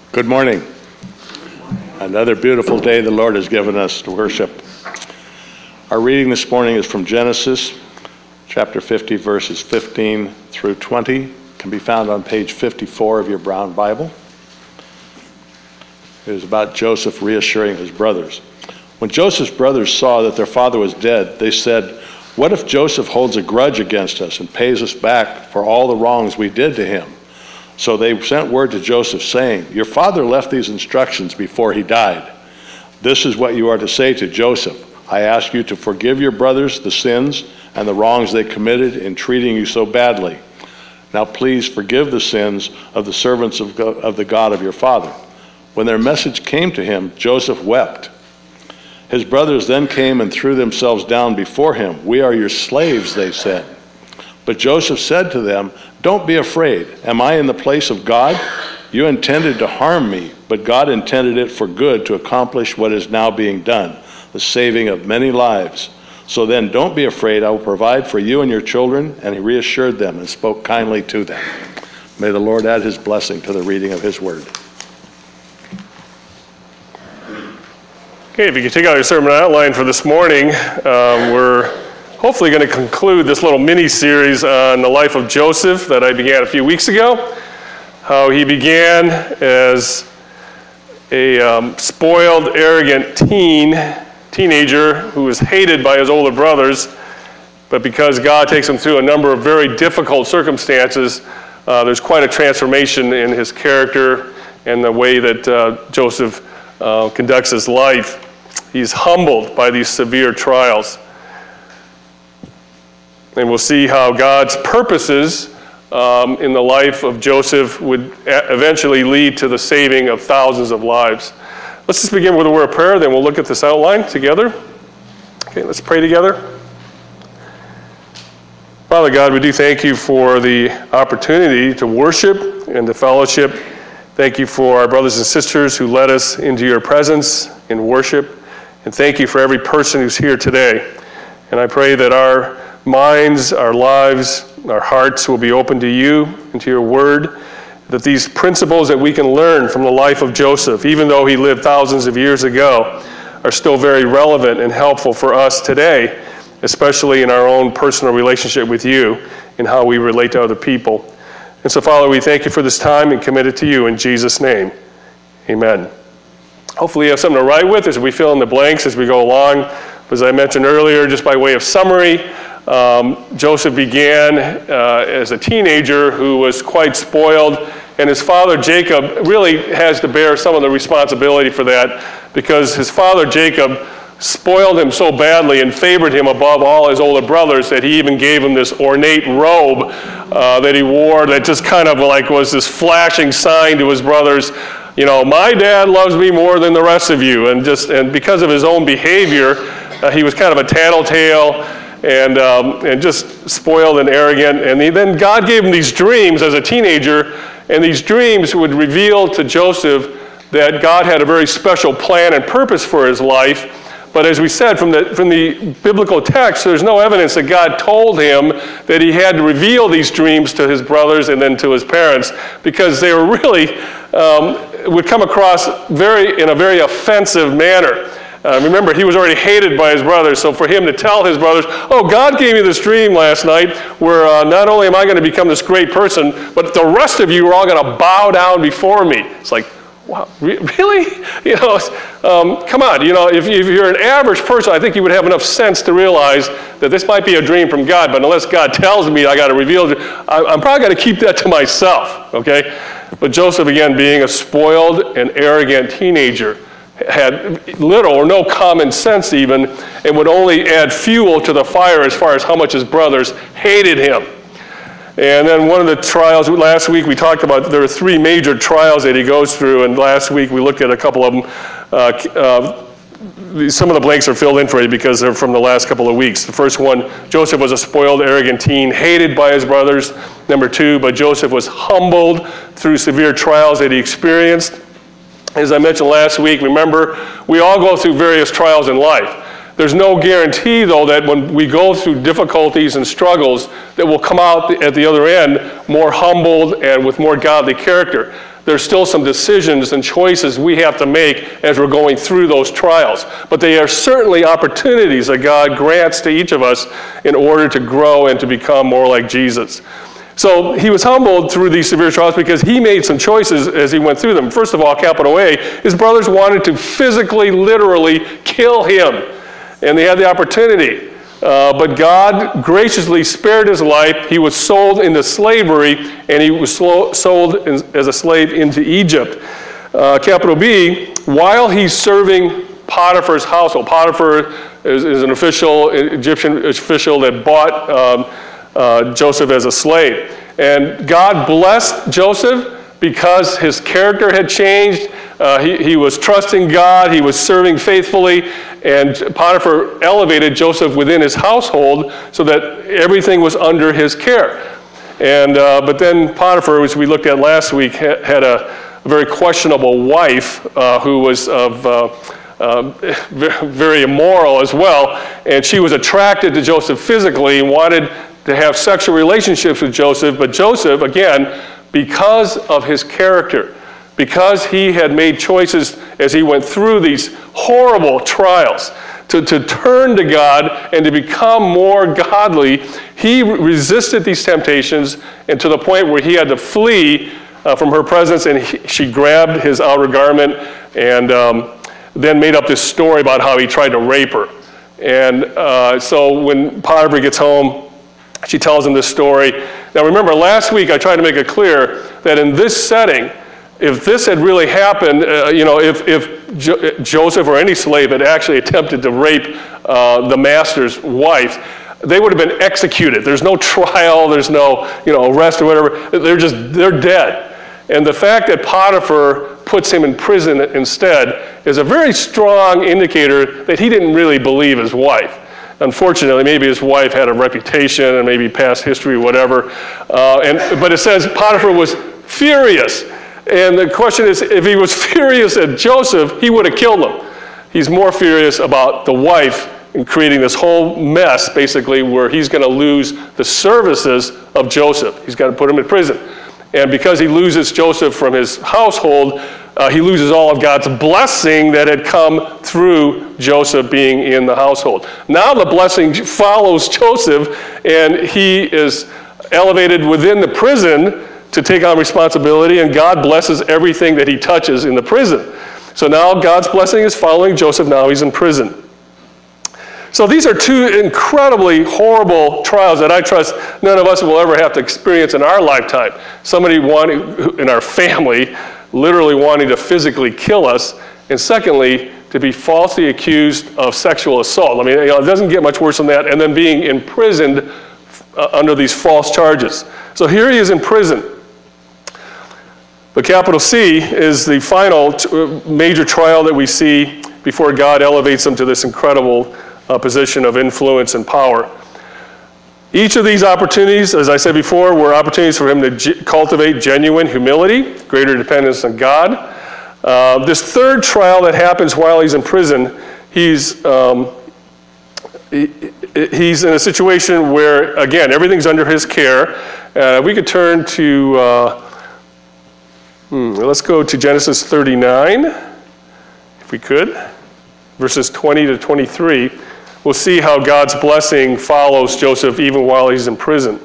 Good morning. Another beautiful day the Lord has given us to worship. Our reading this morning is from Genesis, chapter 50, verses 15 through 20. It can be found on page 54 of your brown Bible. It is about Joseph reassuring his brothers. When Joseph's brothers saw that their father was dead, they said, "What if Joseph holds a grudge against us and pays us back for all the wrongs we did to him?" So they sent word to Joseph saying, "Your father left these instructions before he died. This is what you are to say to Joseph. I ask you to forgive your brothers the sins and the wrongs they committed in treating you so badly. Now please forgive the sins of the servants of the God of your father." When their message came to him, Joseph wept. His brothers then came and threw themselves down before him. "We are your slaves," they said. But Joseph said to them, "Don't be afraid. Am I in the place of God? You intended to harm me, but God intended it for good to accomplish what is now being done, the saving of many lives. So then don't be afraid. I will provide for you and your children." And he reassured them and spoke kindly to them. May the Lord add his blessing to the reading of his word. Okay, if you could take out your sermon outline for this morning, we're hopefully going to conclude this little mini-series on the life of Joseph that I began a few weeks ago. How he began as a spoiled, arrogant teenager who was hated by his older brothers, but because God takes him through a number of very difficult circumstances, there's quite a transformation in his character and the way that Joseph conducts his life. He's humbled by these severe trials. And we'll see how God's purposes in the life of Joseph would eventually lead to the saving of thousands of lives. Let's just begin with a word of prayer, then we'll look at this outline together. Okay, let's pray together. Father God, we do thank you for the opportunity to worship and to fellowship. Thank you for our brothers and sisters who led us into your presence in worship. And thank you for every person who's here today. And I pray that our minds, our lives, our hearts will be open to you and to your word, that these principles that we can learn from the life of Joseph, even though he lived thousands of years ago, are still very relevant and helpful for us today, especially in our own personal relationship with you and how we relate to other people. And so, Father, we thank you for this time and commit it to you in Jesus' name. Amen. Hopefully you have something to write with as we fill in the blanks as we go along. As I mentioned earlier, just by way of summary, Joseph began as a teenager who was quite spoiled, and his father Jacob really has to bear some of the responsibility for that because his father Jacob spoiled him so badly and favored him above all his older brothers that he even gave him this ornate robe that he wore that just kind of like was this flashing sign to his brothers, you know, my dad loves me more than the rest of you. And because of his own behavior, he was kind of a tattletale and just spoiled and arrogant. And then God gave him these dreams as a teenager, and these dreams would reveal to Joseph that God had a very special plan and purpose for his life. But as we said, from the biblical text, there's no evidence that God told him that he had to reveal these dreams to his brothers and then to his parents, because they were really, would come across in a very offensive manner. Remember, he was already hated by his brothers, so for him to tell his brothers, "Oh, God gave me this dream last night where not only am I going to become this great person, but the rest of you are all going to bow down before me." It's like, wow, really? You know, come on. You know, if you're an average person, I think you would have enough sense to realize that this might be a dream from God, but unless God tells me I got to reveal it, I'm probably going to keep that to myself, okay? But Joseph, again, being a spoiled and arrogant teenager, had little or no common sense even, and would only add fuel to the fire as far as how much his brothers hated him. And then one of the trials, last week we talked about, there are three major trials that he goes through, and last week we looked at a couple of them. Some of the blanks are filled in for you because they're from the last couple of weeks. The first one, Joseph was a spoiled, arrogant teen, hated by his brothers. Number two, but Joseph was humbled through severe trials that he experienced. As I mentioned last week, remember, we all go through various trials in life. There's no guarantee, though, that when we go through difficulties and struggles, that we'll come out at the other end more humbled and with more godly character. There's still some decisions and choices we have to make as we're going through those trials. But they are certainly opportunities that God grants to each of us in order to grow and to become more like Jesus. So he was humbled through these severe trials because he made some choices as he went through them. First of all, capital A, his brothers wanted to physically, literally kill him. And they had the opportunity. But God graciously spared his life. He was sold into slavery, and he was sold as a slave into Egypt. Capital B, while he's serving Potiphar's household. Potiphar is an Egyptian official that bought Joseph as a slave. And God blessed Joseph because his character had changed. He was trusting God. He was serving faithfully. And Potiphar elevated Joseph within his household so that everything was under his care. And but then Potiphar, which we looked at last week, had a very questionable wife who was very immoral as well. And she was attracted to Joseph physically and wanted to have sexual relationships with Joseph. But Joseph, again, because of his character, because he had made choices as he went through these horrible trials to turn to God and to become more godly, he resisted these temptations, and to the point where he had to flee from her presence, and she grabbed his outer garment and then made up this story about how he tried to rape her. And so when Potiphar gets home, she tells him this story. Now remember, last week I tried to make it clear that in this setting, if this had really happened, if Joseph or any slave had actually attempted to rape the master's wife, they would have been executed. There's no trial, there's no arrest or whatever. They're dead. And the fact that Potiphar puts him in prison instead is a very strong indicator that he didn't really believe his wife. Unfortunately, maybe his wife had a reputation and maybe past history, whatever. But it says Potiphar was furious. And the question is, if he was furious at Joseph, he would have killed him. He's more furious about the wife and creating this whole mess, basically, where he's going to lose the services of Joseph. He's got to put him in prison. And because he loses Joseph from his household, he loses all of God's blessing that had come through Joseph being in the household. Now the blessing follows Joseph, and he is elevated within the prison to take on responsibility, and God blesses everything that he touches in the prison. So now God's blessing is following Joseph. Now he's in prison. So these are two incredibly horrible trials that I trust none of us will ever have to experience in our lifetime. Somebody in our family literally wanting to physically kill us, and secondly, to be falsely accused of sexual assault. I mean, it doesn't get much worse than that, and then being imprisoned under these false charges. So here he is in prison. But capital C is the final major trial that we see before God elevates him to this incredible position of influence and power. Each of these opportunities, as I said before, were opportunities for him to cultivate genuine humility, greater dependence on God. This third trial that happens while he's in prison, he's in a situation where, again, everything's under his care. We could turn to, let's go to Genesis 39, if we could, verses 20 to 23. We'll see how God's blessing follows Joseph even while he's in prison.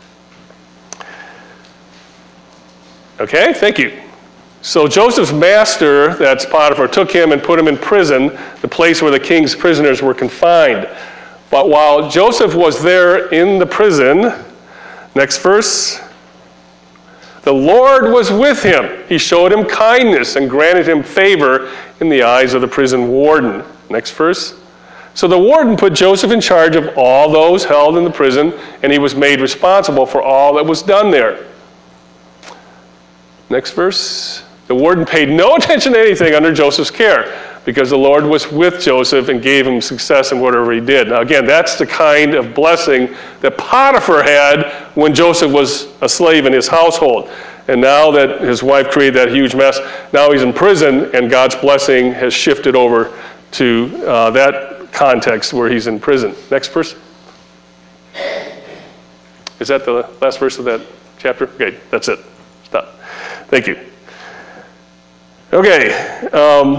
Okay, thank you. So Joseph's master, that's Potiphar, took him and put him in prison, the place where the king's prisoners were confined. But while Joseph was there in the prison, next verse, the Lord was with him. He showed him kindness and granted him favor in the eyes of the prison warden. Next verse. So the warden put Joseph in charge of all those held in the prison, and he was made responsible for all that was done there. Next verse. The warden paid no attention to anything under Joseph's care, because the Lord was with Joseph and gave him success in whatever he did. Now again, that's the kind of blessing that Potiphar had when Joseph was a slave in his household. And now that his wife created that huge mess, now he's in prison, and God's blessing has shifted over to that context where he's in prison. Next verse. Is that the last verse of that chapter? Okay, that's it. Stop. Thank you. Okay.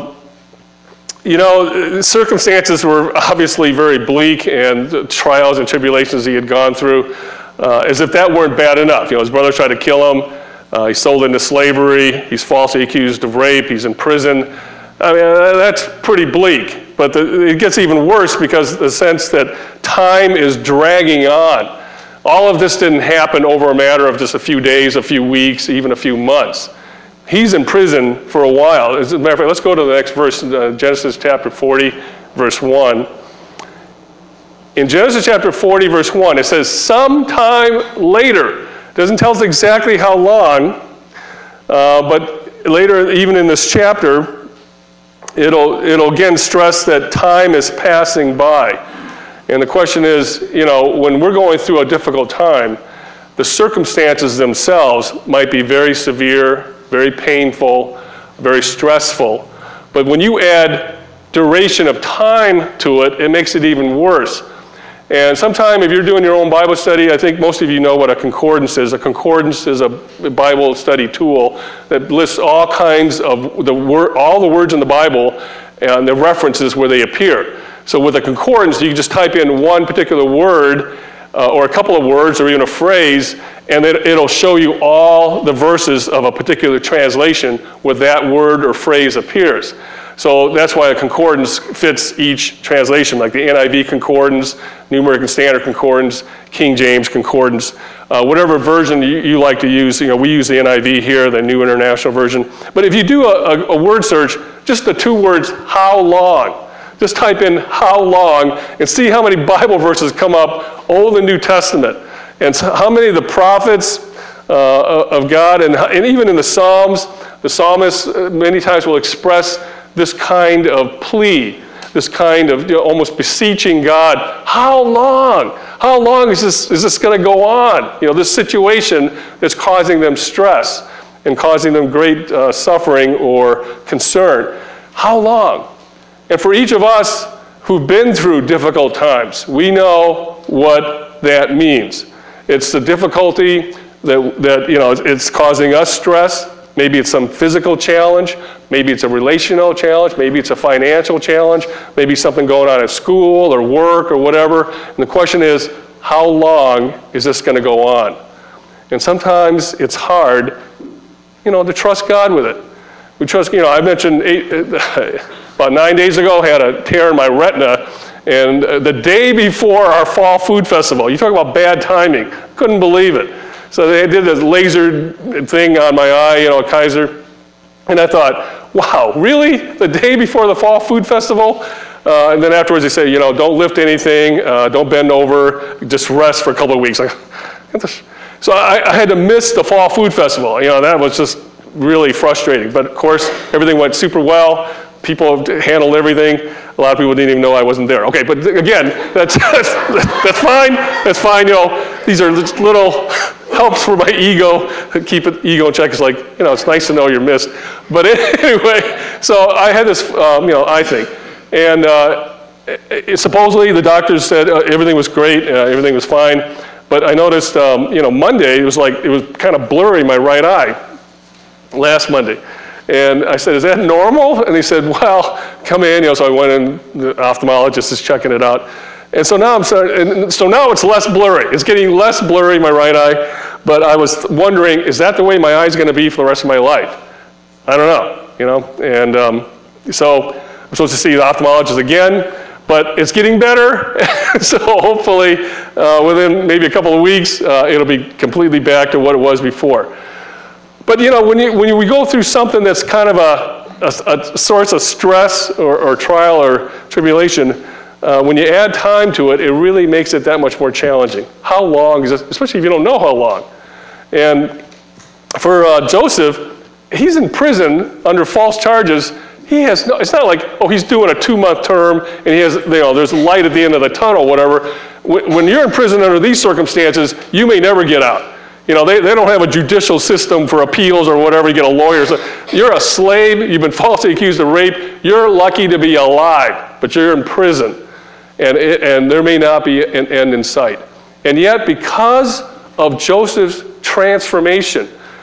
Circumstances were obviously very bleak, and the trials and tribulations he had gone through, as if that weren't bad enough. His brother tried to kill him. He's sold into slavery. He's falsely accused of rape. He's in prison. I mean, that's pretty bleak. But it gets even worse because the sense that time is dragging on. All of this didn't happen over a matter of just a few days, a few weeks, even a few months. He's in prison for a while. As a matter of fact, let's go to the next verse, Genesis chapter 40, verse 1. In Genesis chapter 40, verse 1, it says, sometime later. It doesn't tell us exactly how long, but later, even in this chapter, it'll again stress that time is passing by. And the question is, when we're going through a difficult time, the circumstances themselves might be very severe, very painful, very stressful. But when you add duration of time to it, it makes it even worse. And sometime if you're doing your own Bible study, I think most of you know what a concordance is. A concordance is a Bible study tool that lists all kinds of all the words in the Bible and the references where they appear. So with a concordance, you can just type in one particular word or a couple of words or even a phrase, and it'll show you all the verses of a particular translation where that word or phrase appears. So that's why a concordance fits each translation, like the NIV concordance, New American Standard Concordance, King James Concordance, whatever version you like to use. We use the NIV here, the New International Version. But if you do a word search, just the two words, how long, just type in how long and see how many Bible verses come up, Old and New Testament, and how many of the prophets of God, and even in the Psalms, the psalmist many times will express this kind of plea, this kind of almost beseeching God. How long? How long is this going to go on? This situation that's causing them stress and causing them great suffering or concern. How long? And for each of us who've been through difficult times, we know what that means. It's the difficulty that it's causing us stress. Maybe it's some physical challenge. Maybe it's a relational challenge. Maybe it's a financial challenge. Maybe something going on at school or work or whatever. And the question is, how long is this going to go on? And sometimes it's hard, to trust God with it. We trust, I mentioned about 9 days ago, I had a tear in my retina. And the day before our fall food festival, you talk about bad timing, couldn't believe it. So they did this laser thing on my eye, Kaiser. And I thought, wow, really? The day before the fall food festival? And then afterwards they say, don't lift anything, don't bend over, just rest for a couple of weeks. So I had to miss the fall food festival. That was just really frustrating. But of course, everything went super well. People handled everything. A lot of people didn't even know I wasn't there. Okay, but again, that's fine. That's fine. These are just little helps for my ego. Keep it ego in check. It's like, it's nice to know you're missed. But anyway, so I had this, eye thing, and supposedly the doctors said everything was great, everything was fine. But I noticed, Monday it was kind of blurry my right eye. Last Monday. And I said, is that normal? And he said, well, come in. So I went in, the ophthalmologist is checking it out. And so now now it's less blurry. It's getting less blurry, my right eye. But I was wondering, is that the way my eye's going to be for the rest of my life? I don't know, And so I'm supposed to see the ophthalmologist again, but it's getting better. So hopefully within maybe a couple of weeks, it'll be completely back to what it was before. But when we go through something that's kind of a source of stress or trial or tribulation, when you add time to it, it really makes it that much more challenging. How long is this? Especially if you don't know how long. And for Joseph, he's in prison under false charges. It's not like, he's doing a 2-month term and he has, there's light at the end of the tunnel, whatever. When you're in prison under these circumstances, you may never get out. They don't have a judicial system for appeals or whatever. You get a lawyer. So you're a slave. You've been falsely accused of rape. You're lucky to be alive, but you're in prison. And there may not be an end in sight. And yet, because of Joseph's transformation,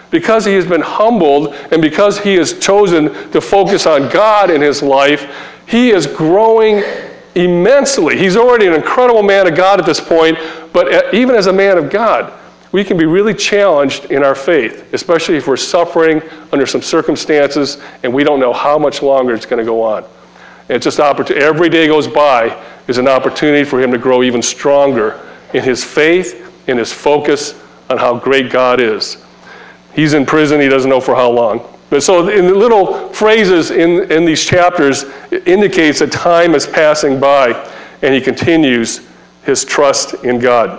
Because he has been humbled and because he has chosen to focus on God in his life, he is growing immensely. He's already an incredible man of God at this point, but even as a man of God, we can be really challenged in our faith, especially if we're suffering under some circumstances and we don't know how much longer it's going to go on. And it's just every day goes by is an opportunity for him to grow even stronger in his faith, in his focus on how great God is. He's in prison, he doesn't know for how long. But so in the little phrases in these chapters, it indicates that time is passing by and he continues his trust in God.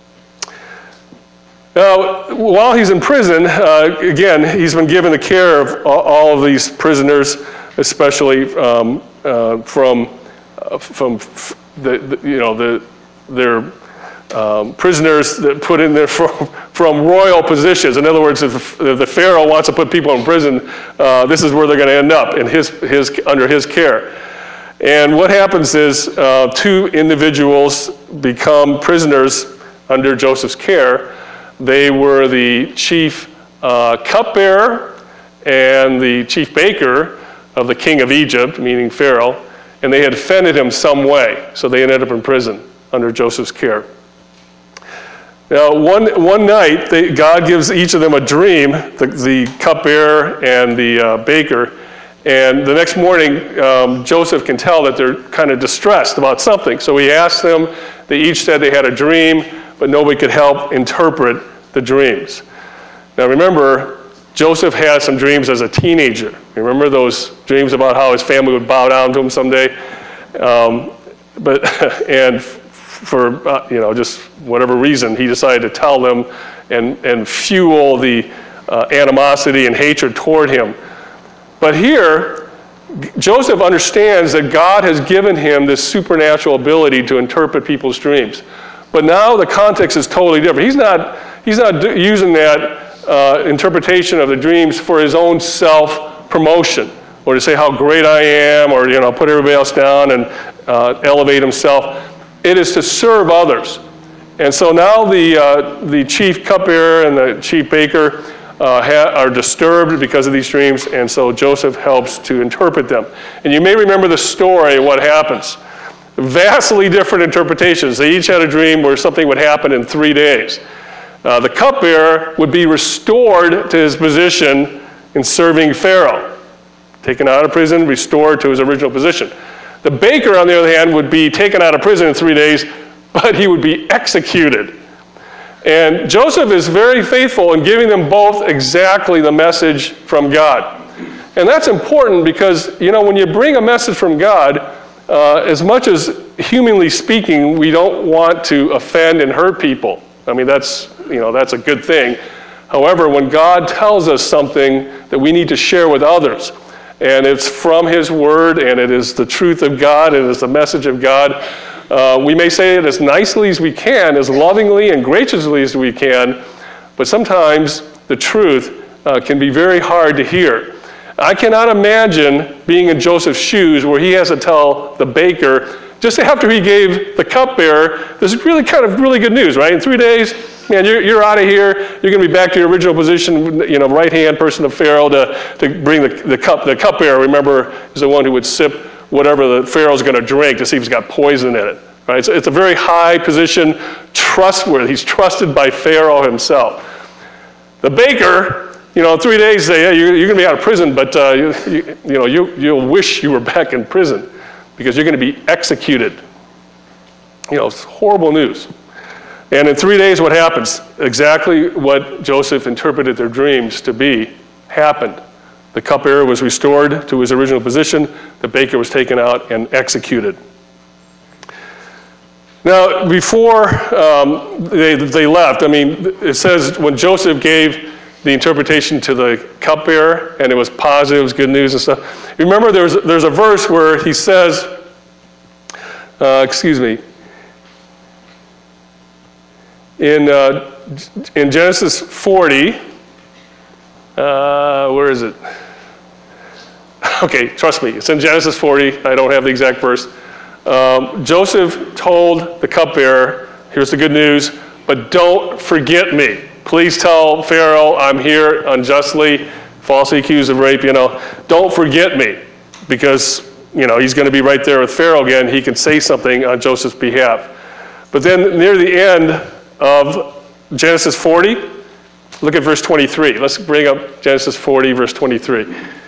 Now, while he's in prison, again, he's been given the care of all of these prisoners, especially from their prisoners that put in there from royal positions. In other words, if the Pharaoh wants to put people in prison, this is where they're going to end up, under his care. And what happens is 2 individuals become prisoners under Joseph's care. They were the chief cupbearer and the chief baker of the king of Egypt, meaning Pharaoh, and they had offended him some way, so they ended up in prison under Joseph's care. Now, one night, God gives each of them a dream, the cupbearer and the baker, and the next morning, Joseph can tell that they're kind of distressed about something. So he asked them, they each said they had a dream, but nobody could help interpret the dreams. Now Remember, Joseph had some dreams as a teenager. Remember those dreams about how his family would bow down to him someday? And for just whatever reason, he decided to tell them and fuel the animosity and hatred toward him. But here, Joseph understands that God has given him this supernatural ability to interpret people's dreams. But now the context is totally different. He's not using that interpretation of the dreams for his own self-promotion, or to say how great I am, or put everybody else down and elevate himself. It is to serve others. And so now the chief cupbearer and the chief baker are disturbed because of these dreams, and so Joseph helps to interpret them. And you may remember the story of what happens. Vastly different interpretations. They each had a dream where something would happen in 3 days. The cupbearer would be restored to his position in serving Pharaoh. Taken out of prison, restored to his original position. The baker, on the other hand, would be taken out of prison in 3 days, but he would be executed. And Joseph is very faithful in giving them both exactly the message from God. And that's important because, when you bring a message from God, as much as humanly speaking, we don't want to offend and hurt people. I mean, that's a good thing. However, when God tells us something that we need to share with others, and it's from His Word, and it is the truth of God, and it is the message of God, we may say it as nicely as we can, as lovingly and graciously as we can, but sometimes the truth can be very hard to hear. I cannot imagine being in Joseph's shoes where he has to tell the baker, just after he gave the cupbearer, this is really good news, right? In 3 days, man, you're out of here. You're going to be back to your original position, right-hand person of Pharaoh to bring the cupbearer, remember, is the one who would sip whatever the Pharaoh's going to drink to see if it's got poison in it, right? So it's a very high position, trustworthy. He's trusted by Pharaoh himself. The baker, in 3 days, say, yeah, you're going to be out of prison, but you'll wish you were back in prison because you're going to be executed. It's horrible news. And in 3 days, what happens? Exactly what Joseph interpreted their dreams to be happened. The cupbearer was restored to his original position. The baker was taken out and executed. Now, before they left, it says when Joseph gave the interpretation to the cupbearer, and it was positive, it was good news and stuff. Remember, there's a verse where he says, in Genesis 40, where is it? Okay, trust me, it's in Genesis 40. I don't have the exact verse. Joseph told the cupbearer, here's the good news, but don't forget me. please tell Pharaoh I'm here unjustly, falsely accused of rape, don't forget me, because, he's going to be right there with Pharaoh again. He can say something on Joseph's behalf. But then near the end of Genesis 40, look at verse 23. Let's bring up Genesis 40, verse 23.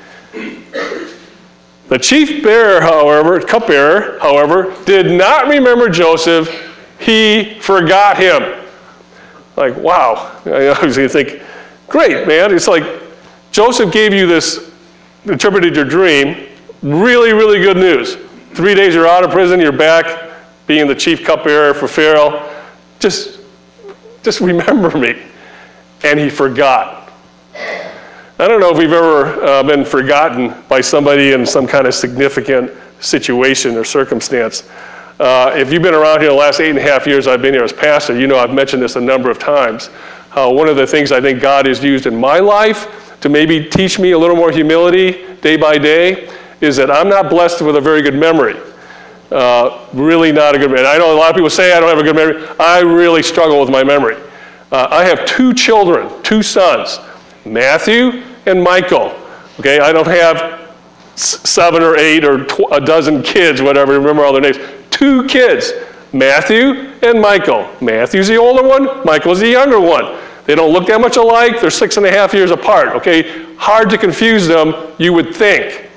The chief bearer, cupbearer, did not remember Joseph. He forgot him. Like, wow. I was going to think, great, man. It's like Joseph gave you this, interpreted your dream. Really, really good news. 3 days you're out of prison, you're back being the chief cupbearer for Pharaoh. Just remember me. And he forgot. I don't know if we've ever been forgotten by somebody in some kind of significant situation or circumstance. If you've been around here the last 8.5 years I've been here as pastor, I've mentioned this a number of times. One of the things I think God has used in my life to maybe teach me a little more humility day by day is that I'm not blessed with a very good memory. Really not a good memory. I know a lot of people say I don't have a good memory. I really struggle with my memory. I have 2 children, 2 sons, Matthew and Michael. Okay, I don't have 7 or 8 or a dozen kids, whatever, remember all their names. 2 kids, Matthew and Michael. Matthew's the older one, Michael's the younger one. They don't look that much alike, they're 6.5 years apart, okay? Hard to confuse them, you would think.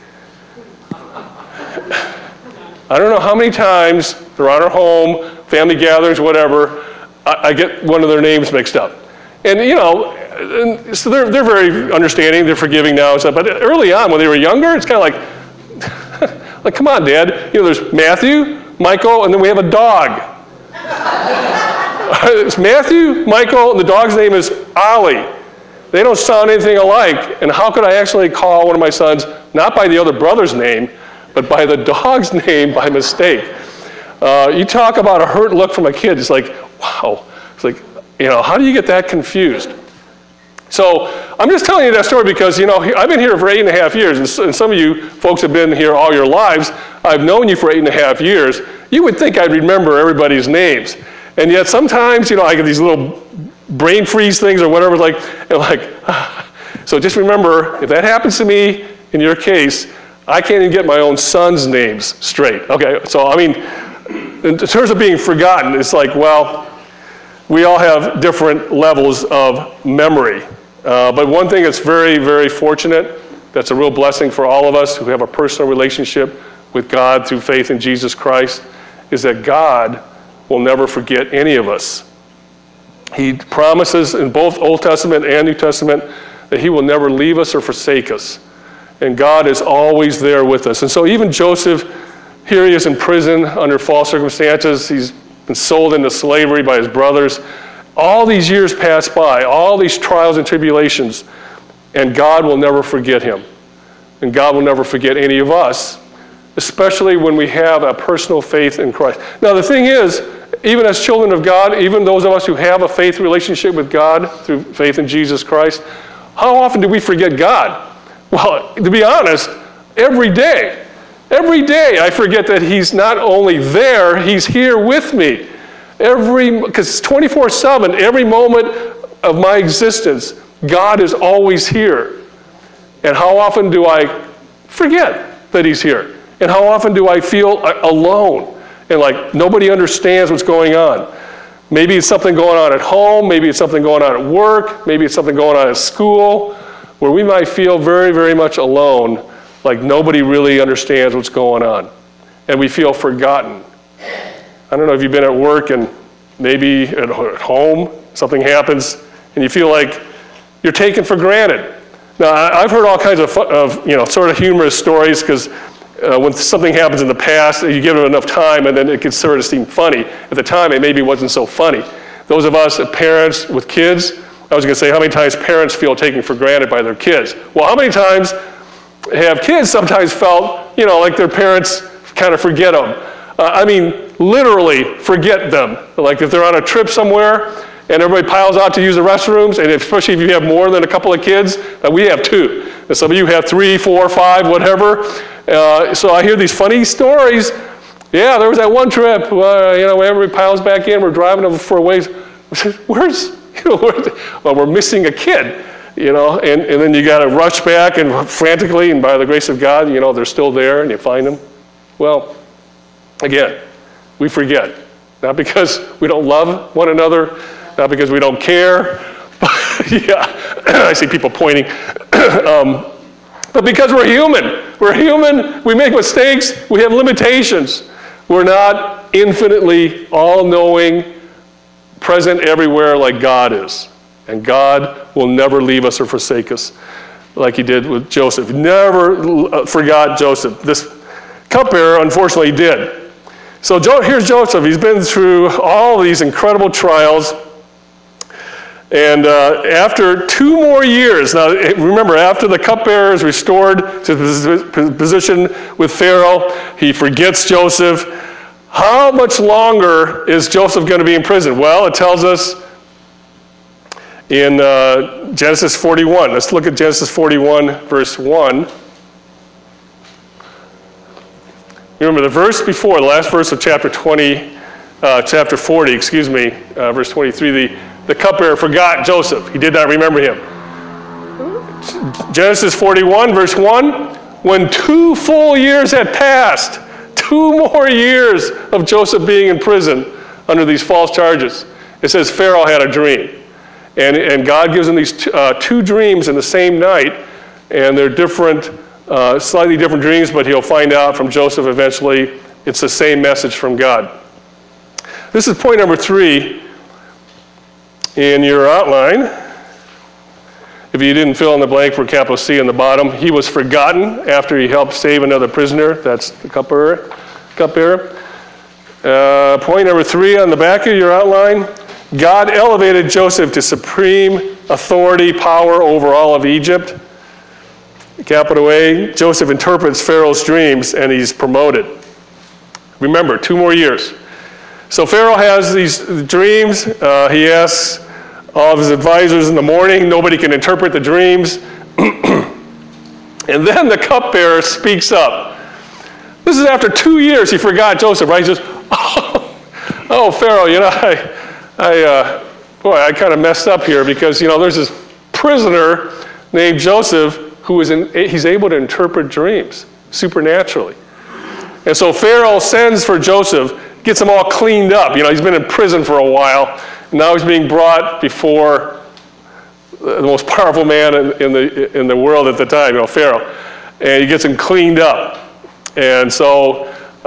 I don't know how many times around our home, family gatherings, whatever, I get one of their names mixed up. And and so they're very understanding, they're forgiving now and stuff, but early on when they were younger, it's kind of like, come on, Dad. There's Matthew, Michael, and then we have a dog. It's Matthew, Michael, and the dog's name is Ollie. They don't sound anything alike, and how could I actually call one of my sons, not by the other brother's name, but by the dog's name by mistake? You talk about a hurt look from a kid, it's like, wow. It's like, how do you get that confused? So I'm just telling you that story because, I've been here for 8.5 years, and some of you folks have been here all your lives. I've known you for 8.5 years. You would think I'd remember everybody's names. And yet sometimes, I get these little brain freeze things or whatever, so just remember, if that happens to me, in your case, I can't even get my own son's names straight. Okay, so in terms of being forgotten, it's like, well, we all have different levels of memory. But one thing that's very, very fortunate, that's a real blessing for all of us who have a personal relationship with God through faith in Jesus Christ, is that God will never forget any of us. He promises in both Old Testament and New Testament that he will never leave us or forsake us. And God is always there with us. And so even Joseph, here he is in prison under false circumstances. He's been sold into slavery by his brothers. All these years pass by, all these trials and tribulations, and God will never forget him. And God will never forget any of us, especially when we have a personal faith in Christ. Now the thing is, even as children of God, even those of us who have a faith relationship with God through faith in Jesus Christ, how often do we forget God? Well, to be honest, every day. Every day I forget that he's not only there, he's here with me. Because 24/7, every moment of my existence, God is always here. And how often do I forget that he's here? And how often do I feel alone and like nobody understands what's going on? Maybe it's something going on at home, maybe it's something going on at work, maybe it's something going on at school, where we might feel very, very much alone, like nobody really understands what's going on. And we feel forgotten. I don't know if you've been at work and maybe at home, something happens, and you feel like you're taken for granted. Now, I've heard all kinds of sort of humorous stories, because when something happens in the past, you give it enough time, and then it can sort of seem funny. At the time, it maybe wasn't so funny. Those of us, parents with kids, I was going to say, how many times parents feel taken for granted by their kids? Well, how many times have kids sometimes felt, like their parents kind of forget them? Literally forget them. Like if they're on a trip somewhere and everybody piles out to use the restrooms, and especially if you have more than a couple of kids, we have 2. And some of you have 3, 4, 5, whatever. So I hear these funny stories. Yeah, there was that one trip, when everybody piles back in, we're driving over for a ways. Where's Well, we're missing a kid, and then you got to rush back and frantically, and by the grace of God, they're still there, and you find them. Well, again, we forget. Not because we don't love one another, not because we don't care. Yeah, I see people pointing. But because we're human. We're human, we make mistakes, we have limitations. We're not infinitely all-knowing, present everywhere like God is. And God will never leave us or forsake us like he did with Joseph. Never forgot Joseph. This cupbearer, unfortunately, did. So here's Joseph. He's been through all these incredible trials. And after 2 more years, now remember, after the cupbearer is restored to his position with Pharaoh, he forgets Joseph. How much longer is Joseph going to be in prison? Well, it tells us in Genesis 41. Let's look at Genesis 41, verse 1. Remember, the verse before, the last verse of chapter 40, verse 23, the cupbearer forgot Joseph. He did not remember him. Genesis 41, verse 1, when 2 full years had passed, 2 more years of Joseph being in prison under these false charges, it says Pharaoh had a dream. And God gives him these 2 dreams in the same night, and they're different, slightly different dreams, but he'll find out from Joseph eventually it's the same message from God. This is point number 3 in your outline. If you didn't fill in the blank for capital C on the bottom, he was forgotten after he helped save another prisoner. That's the cupbearer. Point number 3 on the back of your outline, God elevated Joseph to supreme authority, power over all of Egypt. Capital A, Joseph interprets Pharaoh's dreams and he's promoted. Remember, 2 more years. So Pharaoh has these dreams. He asks all of his advisors in the morning. Nobody can interpret the dreams. And then the cupbearer speaks up. This is after 2 years he forgot Joseph, right? He says, oh, Pharaoh, I kind of messed up here because, there's this prisoner named Joseph who he's able to interpret dreams supernaturally. And so Pharaoh sends for Joseph, gets him all cleaned up. He's been in prison for a while. And now he's being brought before the most powerful man in the world at the time, Pharaoh. And he gets him cleaned up. And so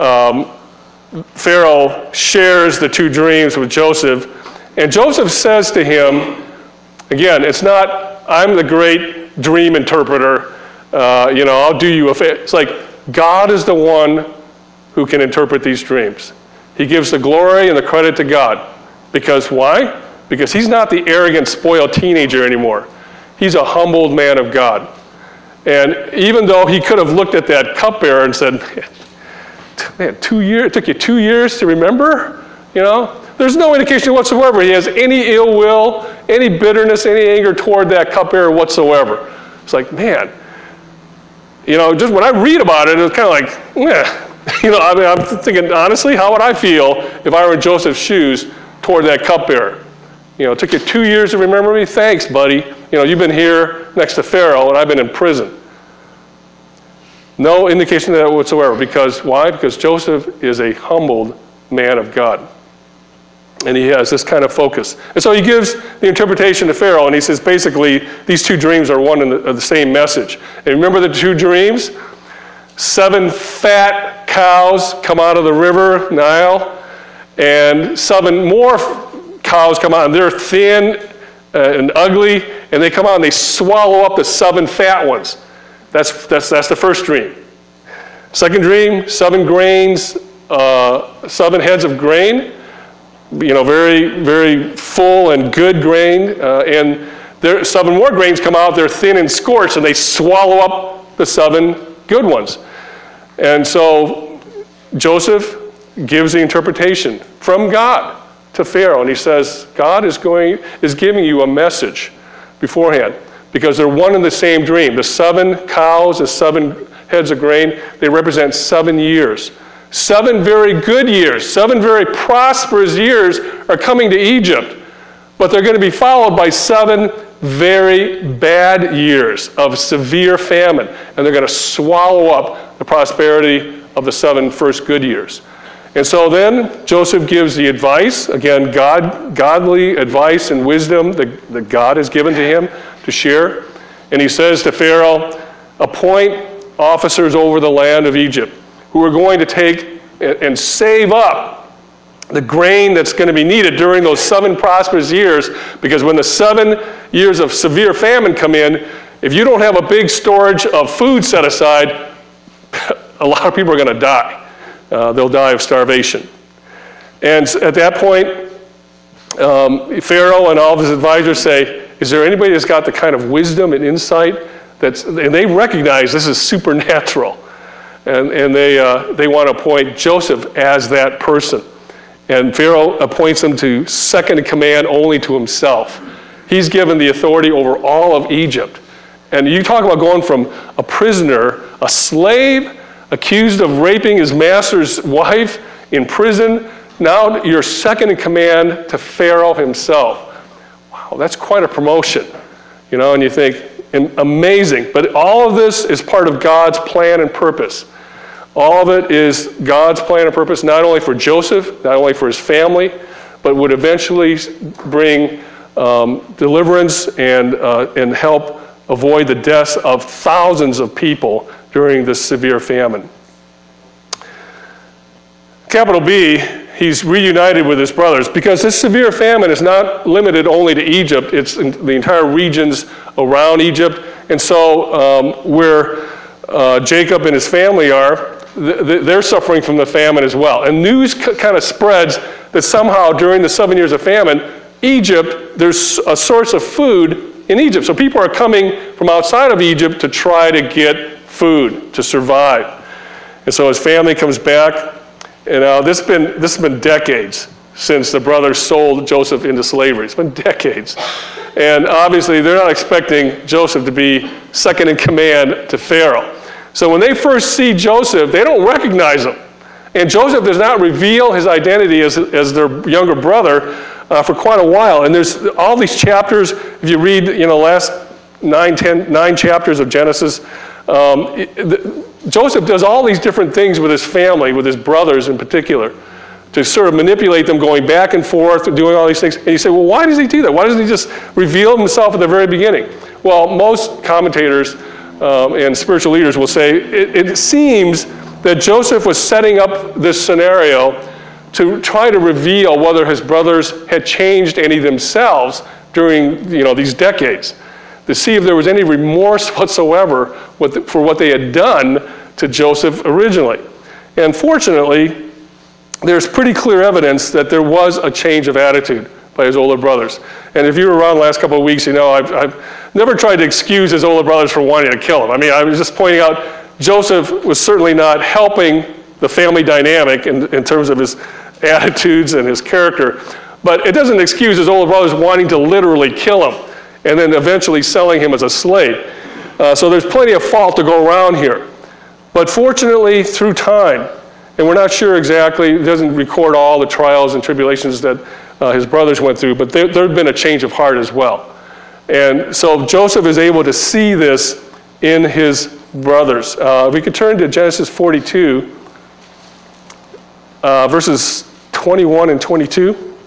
Pharaoh shares the 2 dreams with Joseph. And Joseph says to him, again, it's not, I'm the great dream interpreter. I'll do you a favor. It's like God is the one who can interpret these dreams. He gives the glory and the credit to God. Because why? Because he's not the arrogant, spoiled teenager anymore. He's a humbled man of God. And even though he could have looked at that cupbearer and said, man, 2 years, it took you 2 years to remember? There's no indication whatsoever he has any ill will, any bitterness, any anger toward that cupbearer whatsoever. It's like, man, just when I read about it, it's kind of like, I'm thinking, honestly, how would I feel if I were in Joseph's shoes toward that cupbearer? It took you 2 years to remember me? Thanks, buddy. You've been here next to Pharaoh, and I've been in prison. No indication of that whatsoever. Because why? Because Joseph is a humbled man of God. And he has this kind of focus. And so he gives the interpretation to Pharaoh, and he says, basically, these 2 dreams are one and the same message. And remember the 2 dreams? 7 fat cows come out of the river, Nile, and 7 more cows come out, and they're thin and ugly, and they come out and they swallow up the 7 fat ones. That's the first dream. Second dream, 7 grains, 7 heads of grain, very, very full and good grain, and there 7 more grains come out, they're thin and scorched, and they swallow up the 7 good ones. And so Joseph gives the interpretation from God to Pharaoh, and he says, God is giving you a message beforehand, because they're one and the same dream. The 7 cows, the 7 heads of grain, they represent 7 years. 7 very good years, 7 very prosperous years are coming to Egypt. But they're going to be followed by 7 very bad years of severe famine, and they're going to swallow up the prosperity of the 7 first good years. And so then Joseph gives the advice, again, godly advice and wisdom that God has given to him to share. And he says to Pharaoh, appoint officers over the land of Egypt who are going to take and save up the grain that's going to be needed during those 7 prosperous years, because when the 7 years of severe famine come in, if you don't have a big storage of food set aside, a lot of people are going to die. They'll die of starvation. And at that point, Pharaoh and all of his advisors say, is there anybody that's got the kind of wisdom and insight and they recognize this is supernatural. And they want to appoint Joseph as that person. And Pharaoh appoints him to second in command only to himself. He's given the authority over all of Egypt. And you talk about going from a prisoner, a slave, accused of raping his master's wife in prison, now you're second in command to Pharaoh himself. Wow, that's quite a promotion. And you think, amazing. But all of this is part of God's plan and purpose. All of it is God's plan and purpose, not only for Joseph, not only for his family, but would eventually bring deliverance and help avoid the deaths of thousands of people during this severe famine. Capital B, he's reunited with his brothers, because this severe famine is not limited only to Egypt, it's in the entire regions around Egypt. And so where Jacob and his family are, they're suffering from the famine as well. And news kind of spreads that somehow during the 7 years of famine, Egypt, there's a source of food in Egypt. So people are coming from outside of Egypt to try to get food to survive. And so his family comes back. And this has been decades since the brothers sold Joseph into slavery. It's been decades. And obviously, they're not expecting Joseph to be second in command to Pharaoh. So when they first see Joseph, they don't recognize him. And Joseph does not reveal his identity as their younger brother for quite a while. And there's all these chapters, if you read the last 9 chapters of Genesis, Joseph does all these different things with his family, with his brothers in particular, to sort of manipulate them, going back and forth, doing all these things. And you say, well, why does he do that? Why doesn't he just reveal himself at the very beginning? Well, most commentators and spiritual leaders will say it seems that Joseph was setting up this scenario to try to reveal whether his brothers had changed any themselves during these decades, to see if there was any remorse whatsoever for what they had done to Joseph originally. And fortunately, there's pretty clear evidence that there was a change of attitude by his older brothers. And if you were around the last couple of weeks, I've never tried to excuse his older brothers for wanting to kill him. I mean, I was just pointing out Joseph was certainly not helping the family dynamic in terms of his attitudes and his character, but it doesn't excuse his older brothers wanting to literally kill him and then eventually selling him as a slave. So there's plenty of fault to go around here. But fortunately, through time, and we're not sure exactly, it doesn't record all the trials and tribulations that his brothers went through, but there had been a change of heart as well. And so Joseph is able to see this in his brothers. We could turn to Genesis 42, verses 21 and 22.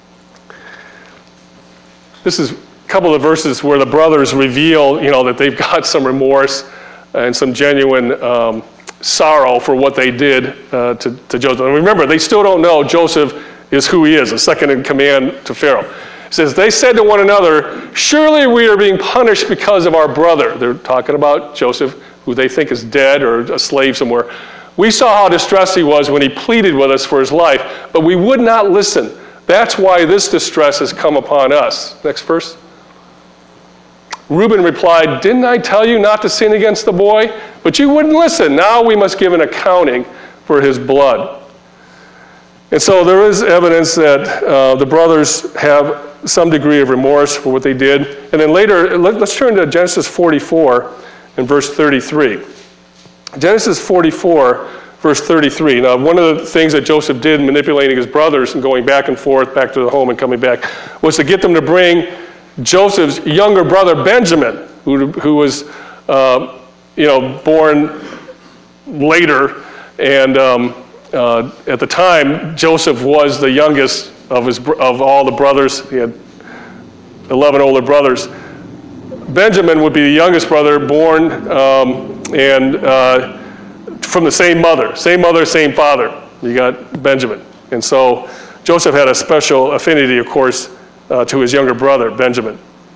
This is a couple of verses where the brothers reveal, that they've got some remorse and some genuine sorrow for what they did to Joseph. And remember, they still don't know Joseph is who he is, a second in command to Pharaoh. It says, they said to one another, surely we are being punished because of our brother. They're talking about Joseph, who they think is dead or a slave somewhere. We saw how distressed he was when he pleaded with us for his life, but we would not listen. That's why this distress has come upon us. Next verse. Reuben replied, didn't I tell you not to sin against the boy? But you wouldn't listen. Now we must give an accounting for his blood. And so there is evidence that the brothers have some degree of remorse for what they did. And then later, let's turn to Genesis 44 and verse 33. Genesis 44, verse 33. Now, one of the things that Joseph did in manipulating his brothers and going back and forth, back to the home and coming back, was to get them to bring Joseph's younger brother Benjamin, who was born later, and at the time Joseph was the youngest of all the brothers. He had 11 older brothers. Benjamin would be the youngest brother, born from the same mother, same father. You got Benjamin. And so Joseph had a special affinity, of course, to his younger brother, Benjamin.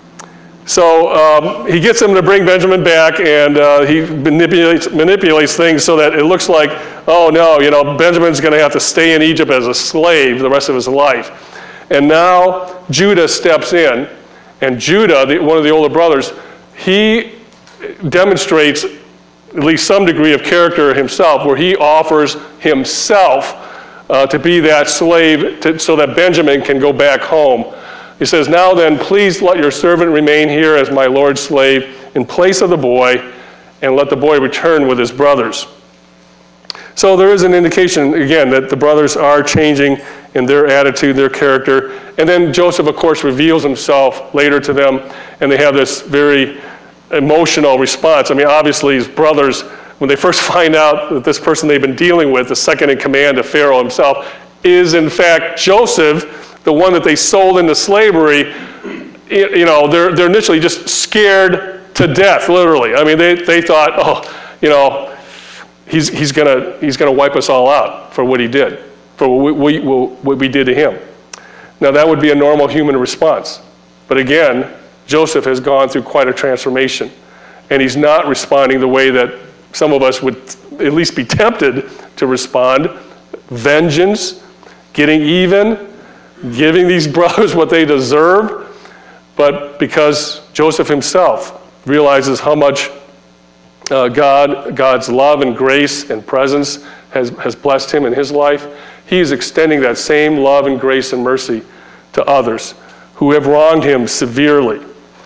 So he gets them to bring Benjamin back, and he manipulates things so that it looks like, oh no, Benjamin's going to have to stay in Egypt as a slave the rest of his life. And now Judah steps in, and Judah, one of the older brothers, he demonstrates at least some degree of character himself, where he offers himself to be that slave so that Benjamin can go back home. He says, now then, please let your servant remain here as my Lord's slave in place of the boy, and let the boy return with his brothers. So there is an indication, again, that the brothers are changing in their attitude, their character. And then Joseph, of course, reveals himself later to them, and they have this very emotional response. I mean, obviously, his brothers, when they first find out that this person they've been dealing with, the second in command of Pharaoh himself, is in fact Joseph, the one that they sold into slavery, they're initially just scared to death, literally. I mean, they thought, he's gonna wipe us all out for what he did, for what we did to him. Now, that would be a normal human response. But again, Joseph has gone through quite a transformation, and he's not responding the way that some of us would at least be tempted to respond. Vengeance, getting even, giving these brothers what they deserve. But because Joseph himself realizes how much God's love and grace and presence has blessed him in his life, he is extending that same love and grace and mercy to others who have wronged him severely.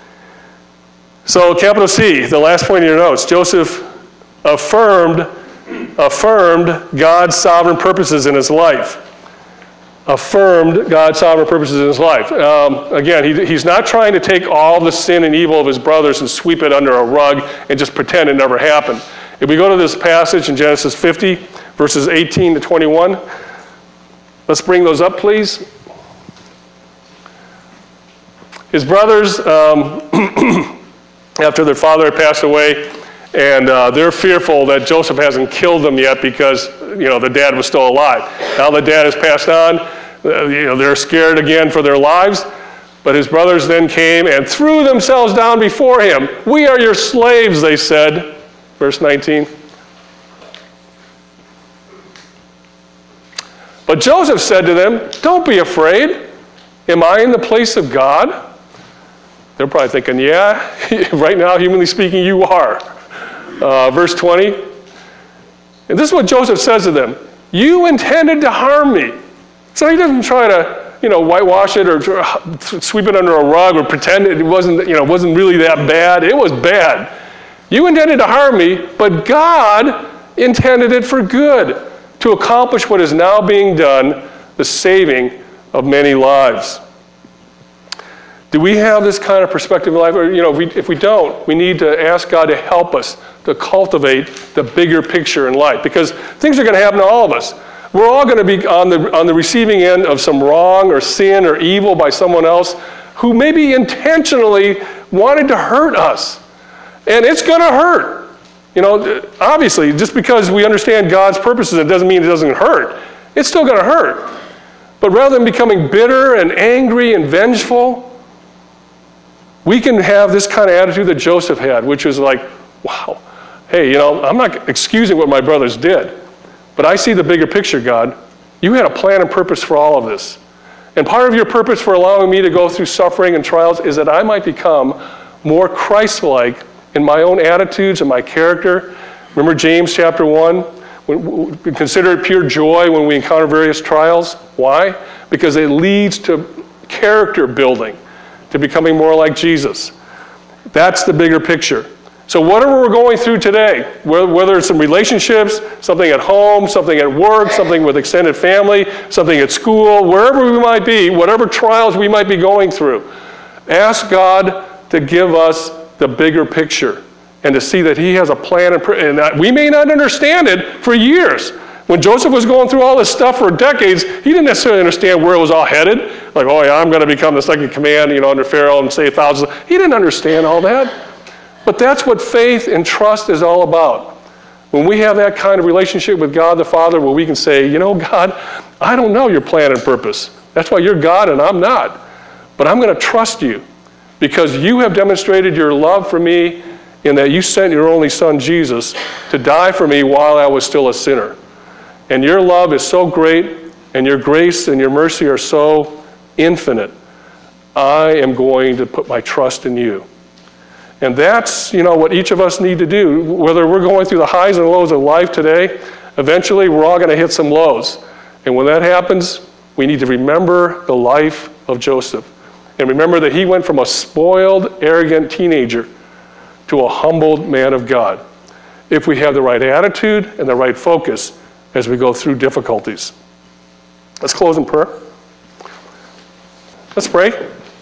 So capital C, the last point in your notes, Joseph affirmed God's sovereign purposes in his life. Affirmed God's sovereign purposes in his life. Again, he's not trying to take all the sin and evil of his brothers and sweep it under a rug and just pretend it never happened. If we go to this passage in Genesis 50, verses 18 to 21, let's bring those up, please. His brothers, after their father had passed away, and they're fearful that Joseph hasn't killed them yet because, the dad was still alive. Now the dad has passed on. They're scared again for their lives. But his brothers then came and threw themselves down before him. "We are your slaves," they said. Verse 19. But Joseph said to them, "Don't be afraid. Am I in the place of God?" They're probably thinking, yeah, right now, humanly speaking, you are. Verse 20. And this is what Joseph says to them. "You intended to harm me." So he doesn't try to, whitewash it or sweep it under a rug or pretend it wasn't really that bad. It was bad. "You intended to harm me, but God intended it for good, to accomplish what is now being done, the saving of many lives." Do we have this kind of perspective in life? Or, if we don't, we need to ask God to help us to cultivate the bigger picture in life, because things are going to happen to all of us. We're all going to be on the receiving end of some wrong or sin or evil by someone else who maybe intentionally wanted to hurt us. And it's going to hurt. Obviously, just because we understand God's purposes, it doesn't mean it doesn't hurt. It's still going to hurt. But rather than becoming bitter and angry and vengeful, we can have this kind of attitude that Joseph had, which was like, wow, hey, I'm not excusing what my brothers did, but I see the bigger picture, God. You had a plan and purpose for all of this. And part of your purpose for allowing me to go through suffering and trials is that I might become more Christ-like in my own attitudes and my character. Remember James chapter 1? We consider it pure joy when we encounter various trials. Why? Because it leads to character building, to becoming more like Jesus. That's the bigger picture. So whatever we're going through today, whether it's in relationships, something at home, something at work, something with extended family, something at school, wherever we might be, whatever trials we might be going through, ask God to give us the bigger picture and to see that he has a plan, and we may not understand it for years. When Joseph was going through all this stuff for decades, he didn't necessarily understand where it was all headed. Like, oh yeah, I'm going to become the second command, under Pharaoh and save thousands. He didn't understand all that. But that's what faith and trust is all about. When we have that kind of relationship with God the Father where we can say, God, I don't know your plan and purpose. That's why you're God and I'm not. But I'm going to trust you because you have demonstrated your love for me in that you sent your only son, Jesus, to die for me while I was still a sinner. And your love is so great, and your grace and your mercy are so infinite. I am going to put my trust in you. And that's, what each of us need to do. Whether we're going through the highs and lows of life today, eventually we're all going to hit some lows. And when that happens, we need to remember the life of Joseph. And remember that he went from a spoiled, arrogant teenager to a humbled man of God, if we have the right attitude and the right focus as we go through difficulties. Let's close in prayer. Let's pray.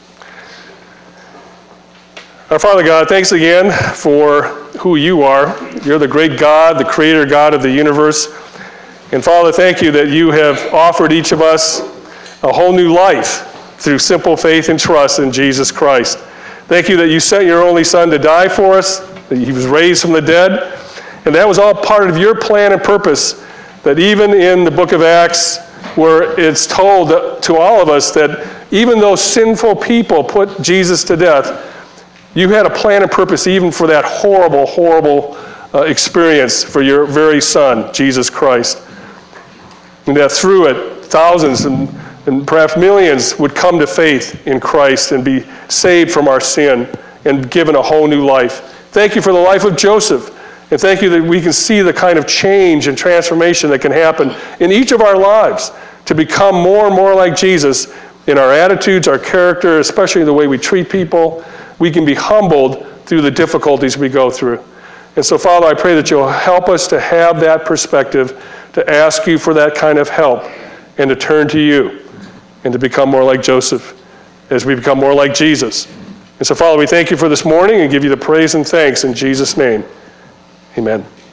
Our Father God, thanks again for who you are. You're the great God, the creator God of the universe. And Father, thank you that you have offered each of us a whole new life through simple faith and trust in Jesus Christ. Thank you that you sent your only Son to die for us, that he was raised from the dead. And that was all part of your plan and purpose, that even in the book of Acts, where it's told to all of us that even though sinful people put Jesus to death, you had a plan and purpose even for that horrible, horrible experience for your very Son, Jesus Christ. And that through it, thousands and perhaps millions would come to faith in Christ and be saved from our sin and given a whole new life. Thank you for the life of Joseph. And thank you that we can see the kind of change and transformation that can happen in each of our lives to become more and more like Jesus in our attitudes, our character, especially the way we treat people. We can be humbled through the difficulties we go through. And so, Father, I pray that you'll help us to have that perspective, to ask you for that kind of help, and to turn to you, and to become more like Joseph as we become more like Jesus. And so, Father, we thank you for this morning and give you the praise and thanks in Jesus' name. Amen.